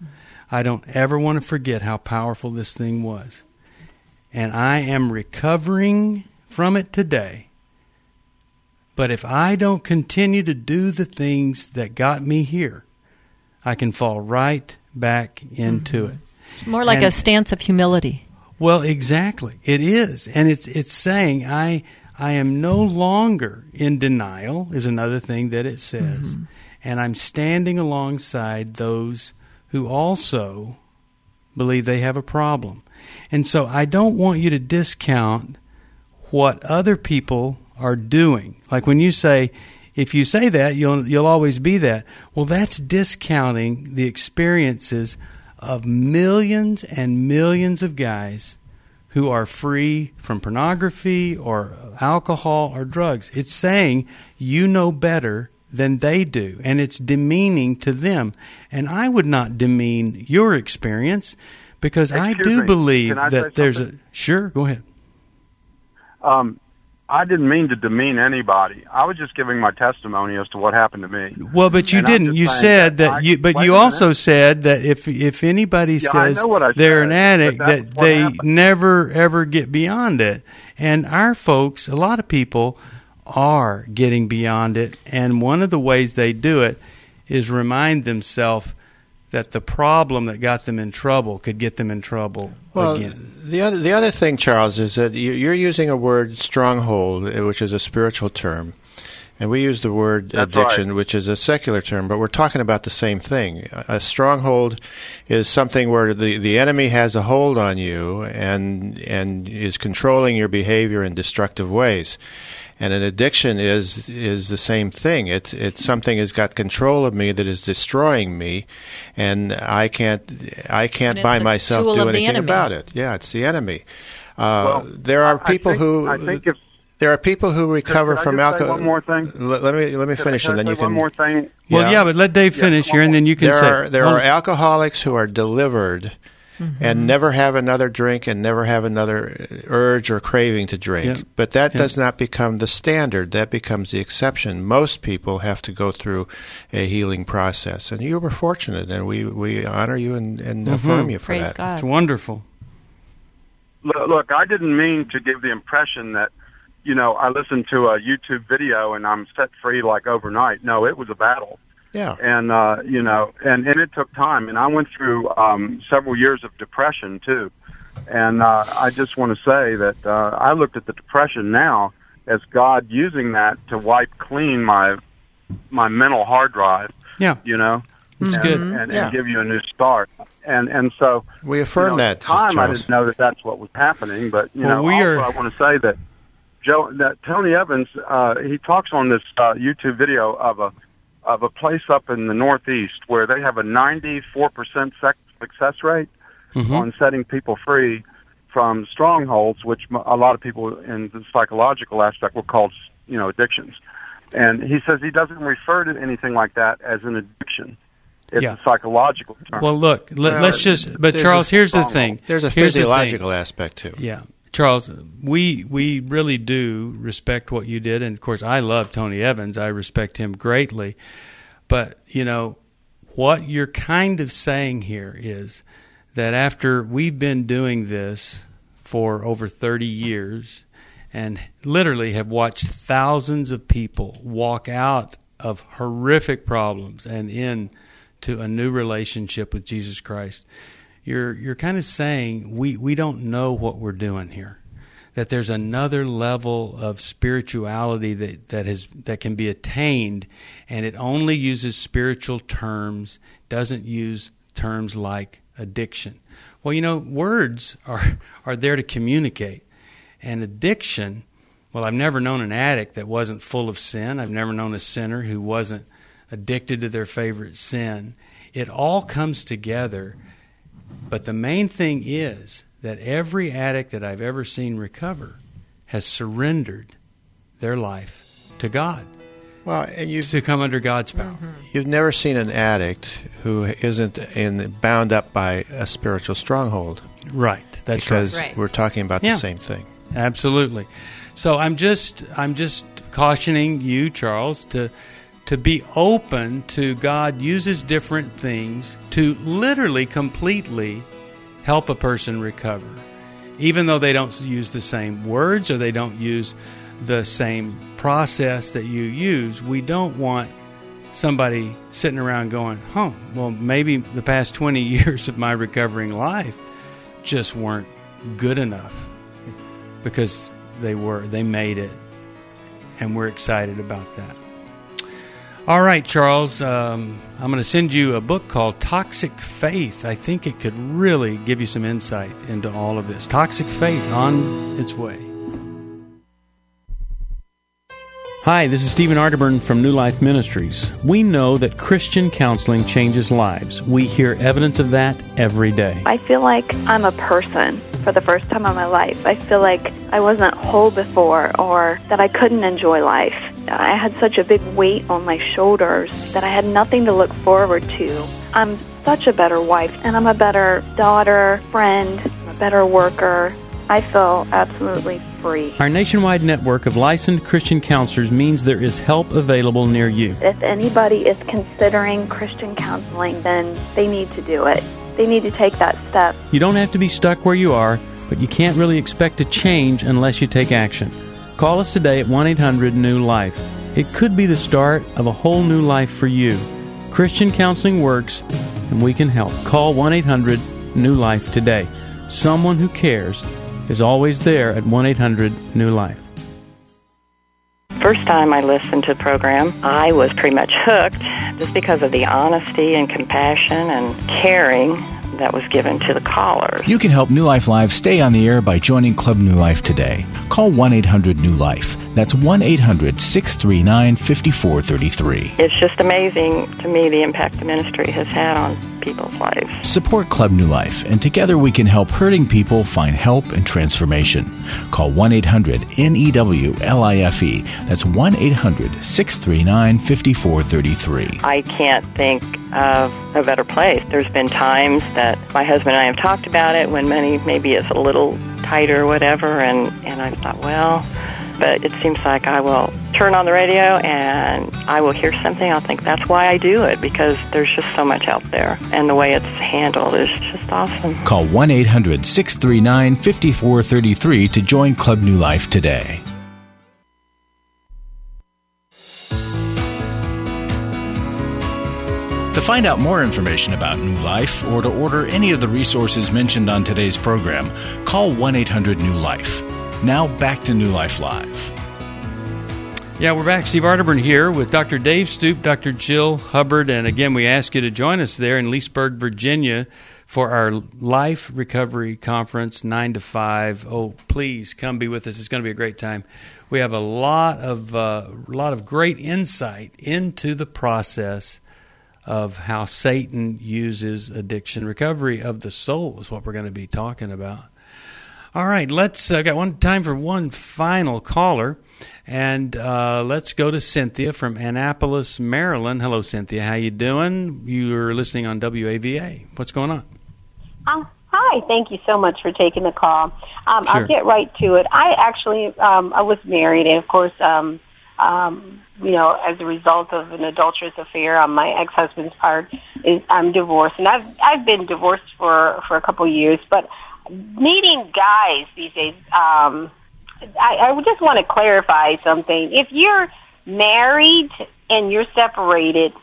I don't ever want to forget how powerful this thing was. And I am recovering from it today. But if I don't continue to do the things that got me here, I can fall right back into Mm-hmm. it. It's more like and, a stance of humility. Well, exactly. It is. And it's it's saying I I am no longer in denial is another thing that it says. Mm-hmm. And I'm standing alongside those who also believe they have a problem. And so I don't want you to discount what other people are doing. Like when you say, if you say that, you'll you'll always be that. Well, that's discounting the experiences of millions and millions of guys who are free from pornography or alcohol or drugs. It's saying you know better than they do, and it's demeaning to them. And I would not demean your experience, because Excuse I do me. believe Can I that say there's something? a... Sure, go ahead. Um, I didn't mean to demean anybody. I was just giving my testimony as to what happened to me. Well, but you And I'm didn't. just You saying said that, I- you, but wait you a minute. also said that if if anybody Yeah, I says know what I they're said, an addict, but that's that what they happened. never ever get beyond it. And our folks, a lot of people, are getting beyond it. And one of the ways they do it is remind themselves that the problem that got them in trouble could get them in trouble well, again. the other the other thing, Charles, is that you, you're using a word stronghold, which is a spiritual term, and we use the word That's addiction, right. which is a secular term. But we're talking about the same thing. A stronghold is something where the, the enemy has a hold on you and and is controlling your behavior in destructive ways. And an addiction is is the same thing. It's it's something has got control of me that is destroying me, and I can't I can't And by it's a myself tool do of the anything enemy. about it. Yeah, it's the enemy. Uh, Well, there are I- I people think- who I think if There are people who recover Could I from just say alcohol. one more thing. Let, let me let me Could finish, I, and then you say can. One more thing. Well, yeah, but let Dave finish Yeah, here, and then you can There say. are there Well, are alcoholics who are delivered Mm-hmm. and never have another drink and never have another urge or craving to drink. Yeah. But that Yeah. does not become the standard. That becomes the exception. Most people have to go through a healing process. And you were fortunate, and we, we honor you and, and Mhm. affirm you for Praise that. God. It's wonderful. Look, look, I didn't mean to give the impression that, you know, I listened to a YouTube video and I'm set free like overnight. No, it was a battle. Yeah. And, uh, you know, and, and it took time. And I went through um, several years of depression, too. And uh, I just want to say that uh, I looked at the depression now as God using that to wipe clean my my mental hard drive, Yeah. you know, That's and, good. and, and Yeah. give you a new start. And and so We affirm you know, that, at the time I Charles. didn't know that that's what was happening, but you Well, know, we also are- I want to say that Joe, that Tony Evans, uh, he talks on this uh, YouTube video of a of a place up in the Northeast where they have a ninety-four percent success rate Mhm. on setting people free from strongholds, which m- a lot of people in the psychological aspect will call, you know, addictions. And he says he doesn't refer to anything like that as an addiction. It's Yeah. a psychological term. Well, look, let, Well, let's just. But there's Charles, a here's the stronghold. thing. There's a Here's the thing. physiological aspect, too. Yeah, Charles, we we really do respect what you did, and of course, I love Tony Evans. I respect him greatly. But you know what you're kind of saying here is that after we've been doing this for over thirty years, and literally have watched thousands of people walk out of horrific problems and into a new relationship with Jesus Christ, you're you're kind of saying we, we don't know what we're doing here. That there's another level of spirituality that, that has that can be attained, and it only uses spiritual terms, doesn't use terms like addiction. Well, you know, words are are there to communicate. And addiction, well, I've never known an addict that wasn't full of sin. I've never known a sinner who wasn't addicted to their favorite sin. It all comes together. But the main thing is that every addict that I've ever seen recover has surrendered their life to God, Well, and you've, to come under God's power. you've never seen an addict who isn't in, bound up by a spiritual stronghold. Right. That's because right. Right. we're talking about Yeah. the same thing. Absolutely. So I'm just I'm just cautioning you, Charles, to to be open to God uses different things to literally completely help a person recover. Even though they don't use the same words or they don't use the same process that you use, we don't want somebody sitting around going, "Oh, well, maybe the past twenty years of my recovering life just weren't good enough," because they were, they made it, and we're excited about that. All right, Charles, um, I'm going to send you a book called Toxic Faith. I think it could really give you some insight into all of this. Toxic Faith, on its way. Hi, this is Stephen Arterburn from New Life Ministries. We know that Christian counseling changes lives. We hear evidence of that every day. I feel like I'm a person for the first time in my life. I feel like I wasn't whole before, or that I couldn't enjoy life. I had such a big weight on my shoulders that I had nothing to look forward to. I'm such a better wife, and I'm a better daughter, friend, a better worker. I feel absolutely free. Our nationwide network of licensed Christian counselors means there is help available near you. If anybody is considering Christian counseling, then they need to do it. They need to take that step. You don't have to be stuck where you are, but you can't really expect to change unless you take action. Call us today at one eight hundred new life. It could be the start of a whole new life for you. Christian counseling works, and we can help. Call one eight hundred new life today. Someone who cares is always there at one eight hundred new life. First time I listened to the program, I was pretty much hooked just because of the honesty and compassion and caring that was given to the callers. You can help New Life Live stay on the air by joining Club New Life today. Call one eight hundred new life. That's one eight hundred six three nine five four three three. It's just amazing to me the impact the ministry has had on people's lives. Support Club New Life, and together we can help hurting people find help and transformation. Call one eight hundred N E W L I F E. That's one eight hundred six three nine five four three three. I can't think of a better place. There's been times that my husband and I have talked about it when money maybe is a little tighter or whatever, and, and I thought, well, but it seems like I will turn on the radio and I will hear something. I'll think that's why I do it, because there's just so much out there, and the way it's handled is just awesome. Call one eight hundred six three nine five four three three to join Club New Life today. To find out more information about New Life or to order any of the resources mentioned on today's program, call one eight hundred New Life. Now back to New Life Live. Yeah, we're back. Steve Arterburn here with Doctor Dave Stoop, Doctor Jill Hubbard, and again, we ask you to join us there in Leesburg, Virginia, for our Life Recovery Conference, nine to five. Oh, please come be with us. It's going to be a great time. We have a lot of uh, a lot of great insight into the process of how Satan uses addiction. Recovery of the soul is what we're going to be talking about. All right, let's uh, got one time for one final caller, and uh, let's go to Cynthia from Annapolis, Maryland. Hello, Cynthia. How you doing? You're listening on W A V A. What's going on? Um, hi. Thank you so much for taking the call. Um, Sure. I'll get right to it. I actually um, I was married, and of course, um, um, you know, as a result of an adulterous affair on my ex-husband's part, is I'm divorced, and I've I've been divorced for for a couple of years, but meeting guys these days, um, I, I just want to clarify something. If you're married and you're separated,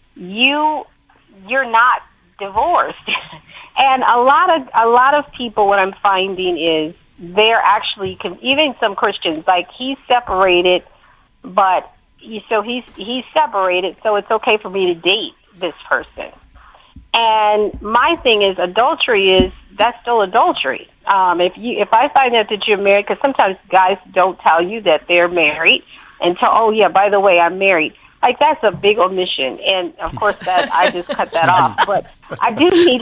you you're not divorced. And a lot of a lot of people, what I'm finding is they're actually, even some Christians, like he's separated, but he, so he's he's separated, so it's okay for me to date this person. And my thing is, adultery is, that's still adultery. Um, if you, if I find out that you're married, because sometimes guys don't tell you that they're married until, oh yeah, by the way, I'm married. Like, that's a big omission, and of course that I just cut that off. But I do need,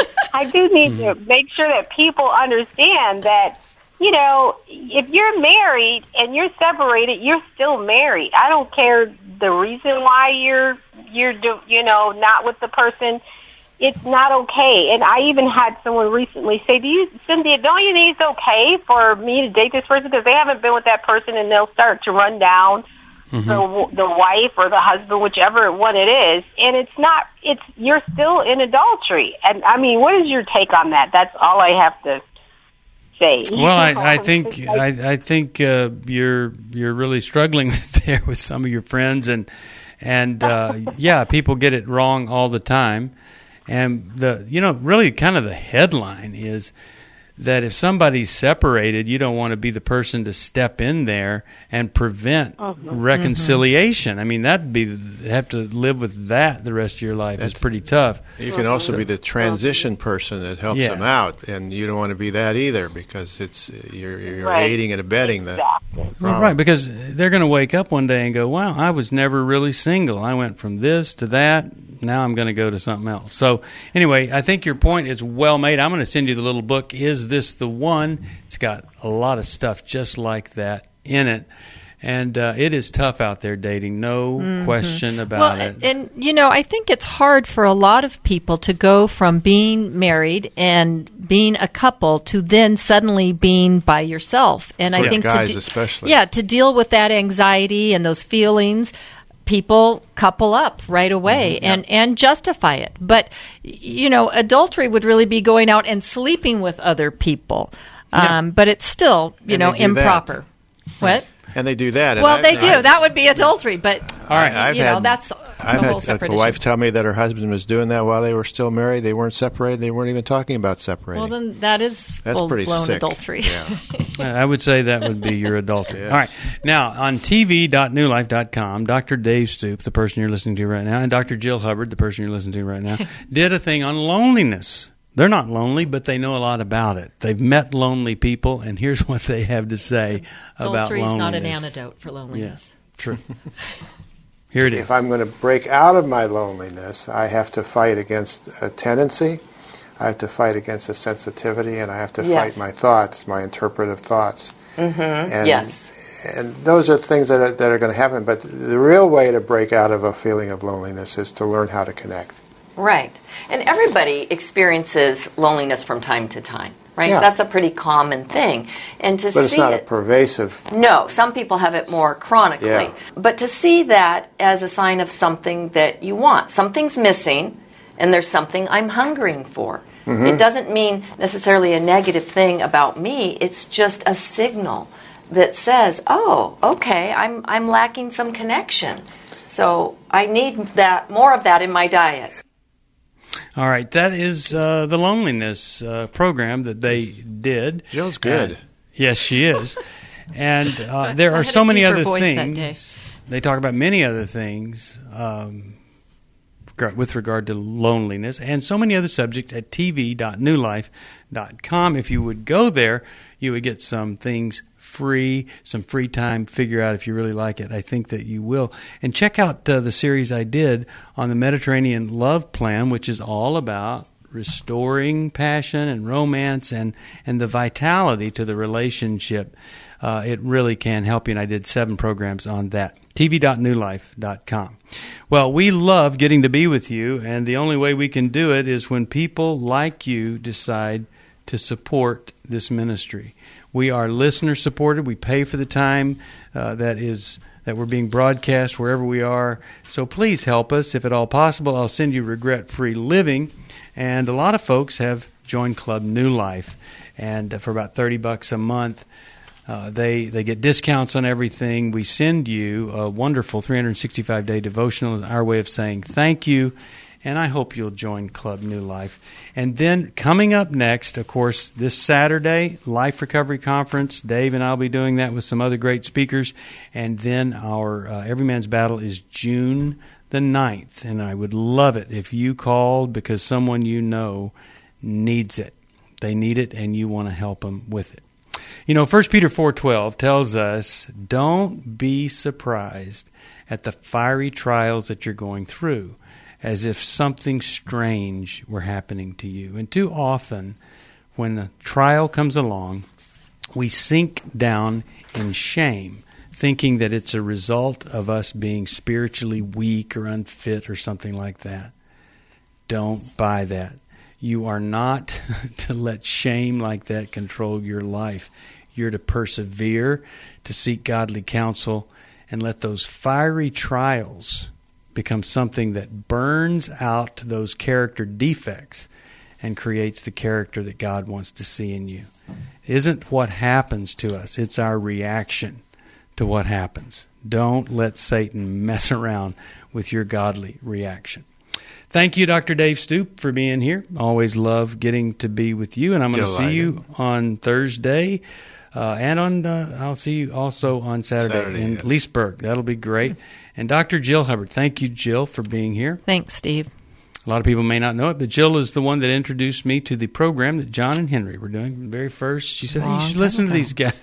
I do need to make sure that people understand that, you know, if you're married and you're separated, you're still married. I don't care the reason why you're, you're, you know, not with the person. It's not okay. And I even had someone recently say, "Do you, Cynthia, don't you think it's okay for me to date this person?" Because they haven't been with that person, and they'll start to run down mm-hmm. the the wife or the husband, whichever one it is. And it's not. It's you're still in adultery. And I mean, what is your take on that? That's all I have to say. Well, I, I think I, I think uh, you're you're really struggling there with some of your friends, and and uh, yeah, people get it wrong all the time. And the you know really kind of the headline is that if somebody's separated, you don't want to be the person to step in there and prevent mm-hmm. reconciliation. Mm-hmm. I mean, that'd be have to live with that the rest of your life. That's, it's pretty tough. You can also so, be the transition person that helps yeah. them out, and you don't want to be that either, because it's you're, you're right. aiding and abetting the exactly. well, right, because they're going to wake up one day and go, "Wow, I was never really single. I went from this to that. Now I'm going to go to something else." So anyway, I think your point is well made. I'm going to send you the little book, Is This the One? It's got a lot of stuff just like that in it. And uh, it is tough out there dating, no mm-hmm. question about well, it. And, you know, I think it's hard for a lot of people to go from being married and being a couple to then suddenly being by yourself. And for I think guys to de- especially. Yeah, to deal with that anxiety and those feelings, people couple up right away mm-hmm, yeah. and, and justify it. But, you know, adultery would really be going out and sleeping with other people. Yeah. Um, but it's still, you and know, improper. That. What? And they do that. Well, and they I, do. I, that would be adultery. But, all right, I've you had, know, that's I've a whole had separate a wife issue. tell me that her husband was doing that while they were still married. They weren't separated. They weren't even talking about separating. Well, then that is That's pretty full-blown sick. adultery. Yeah. I would say that would be your adultery. Yes. All right. Now, on T V dot new life dot com, Doctor Dave Stoop, the person you're listening to right now, and Doctor Jill Hubbard, the person you're listening to right now, did a thing on loneliness. They're not lonely, but they know a lot about it. They've met lonely people, and here's what they have to say about Adultery is loneliness. not an antidote for loneliness. Yeah, true. Here it is. If I'm going to break out of my loneliness, I have to fight against a tendency, I have to fight against a sensitivity, and I have to Yes. fight my thoughts, my interpretive thoughts. Mm-hmm. And, Yes. And those are things that are, that are going to happen. But the real way to break out of a feeling of loneliness is to learn how to connect. Right. And everybody experiences loneliness from time to time, right? Yeah. That's a pretty common thing. And to But see it's not it, a pervasive. no, some people have it more chronically. Yeah. But to see that as a sign of something that you want, something's missing, and there's something I'm hungering for. Mhm. It doesn't mean necessarily a negative thing about me. It's just a signal that says, "Oh, okay, I'm I'm lacking some connection, so I need that more of that in my diet." All right, that is uh, the loneliness uh, program that they did. Jill's good. And- yes, she is. And uh, there I are had so a many deeper other voice that things. day. They talk about many other things um, with regard to loneliness and so many other subjects at t v dot new life dot com. If you would go there, you would get some things free, some free time, figure out if you really like it. I think that you will. And check out uh, the series I did on the Mediterranean Love Plan, which is all about restoring passion and romance and, and the vitality to the relationship. Uh, it really can help you, and I did seven programs on that. t v dot new life dot com. Well, we love getting to be with you, and the only way we can do it is when people like you decide to support this ministry. We are listener supported. We pay for the time uh, that is that we're being broadcast wherever we are. So please help us if at all possible. I'll send you regret-free living, and a lot of folks have joined Club New Life, and uh, for about thirty bucks a month. Uh, they they get discounts on everything. We send you a wonderful three hundred sixty-five day devotional as our way of saying thank you, and I hope you'll join Club New Life. And then coming up next, of course, this Saturday, Life Recovery Conference. Dave and I will be doing that with some other great speakers. And then our uh, Every Man's Battle is June the ninth, and I would love it if you called because someone you know needs it. They need it, and you want to help them with it. You know, First Peter four twelve tells us, don't be surprised at the fiery trials that you're going through, as if something strange were happening to you. And too often, when a trial comes along, we sink down in shame, thinking that it's a result of us being spiritually weak or unfit or something like that. Don't buy that. You are not to let shame like that control your life. You're to persevere, to seek godly counsel, and let those fiery trials become something that burns out those character defects and creates the character that God wants to see in you. It isn't what happens to us. It's our reaction to what happens. Don't let Satan mess around with your godly reaction. Thank you, Doctor Dave Stoop, for being here. Always love getting to be with you, and I'm going to see you on Thursday, uh, and on uh, I'll see you also on Saturday, Saturday in yes. Leesburg. That'll be great. And Doctor Jill Hubbard, thank you, Jill, for being here. Thanks, Steve. A lot of people may not know it, but Jill is the one that introduced me to the program that John and Henry were doing the very first. She said, hey, you should listen to these guys.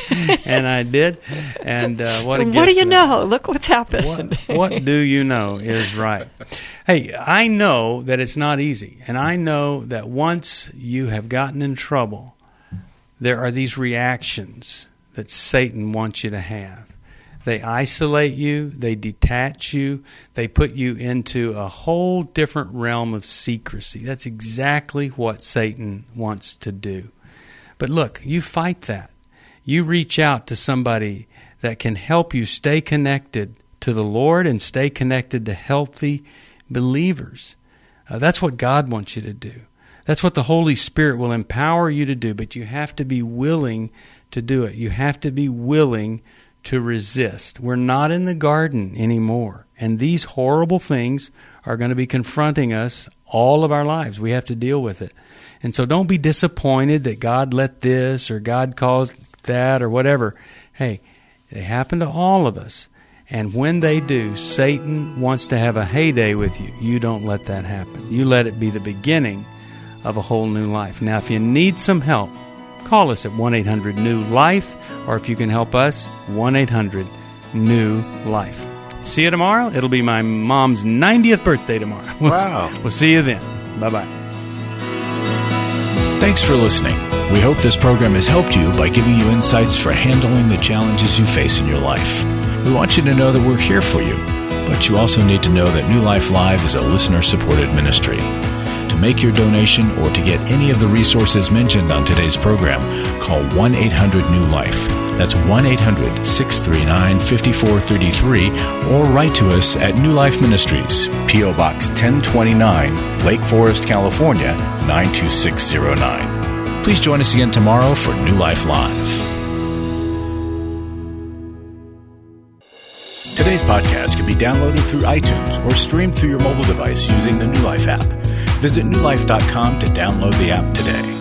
And I did. And uh, what a gift. What do you know? Look what's happened. What, what do you know is right. Hey, I know that it's not easy. And I know that once you have gotten in trouble, there are these reactions that Satan wants you to have. They isolate you, they detach you, they put you into a whole different realm of secrecy. That's exactly what Satan wants to do. But look, you fight that. You reach out to somebody that can help you stay connected to the Lord and stay connected to healthy believers. Uh, that's what God wants you to do. That's what the Holy Spirit will empower you to do, but you have to be willing to do it. You have to be willing to resist. We're not in the garden anymore. And these horrible things are going to be confronting us all of our lives. We have to deal with it. And so don't be disappointed that God let this or God caused that or whatever. Hey, they happen to all of us. And when they do, Satan wants to have a heyday with you. You don't let that happen. You let it be the beginning of a whole new life. Now, if you need some help, call us at one eight hundred new life, or if you can help us, one eight hundred new life. See you tomorrow. It'll be my mom's ninetieth birthday tomorrow. Wow. We'll see you then. Bye-bye. Thanks for listening. We hope this program has helped you by giving you insights for handling the challenges you face in your life. We want you to know that we're here for you, but you also need to know that New Life Live is a listener-supported ministry. To make your donation or to get any of the resources mentioned on today's program, call one eight hundred new life. That's one eight hundred, six three nine, five four three three, or write to us at New Life Ministries, P O. Box ten twenty-nine, Lake Forest, California, nine two six zero nine. Please join us again tomorrow for New Life Live. Today's podcast can be downloaded through iTunes or streamed through your mobile device using the New Life app. Visit new life dot com to download the app today.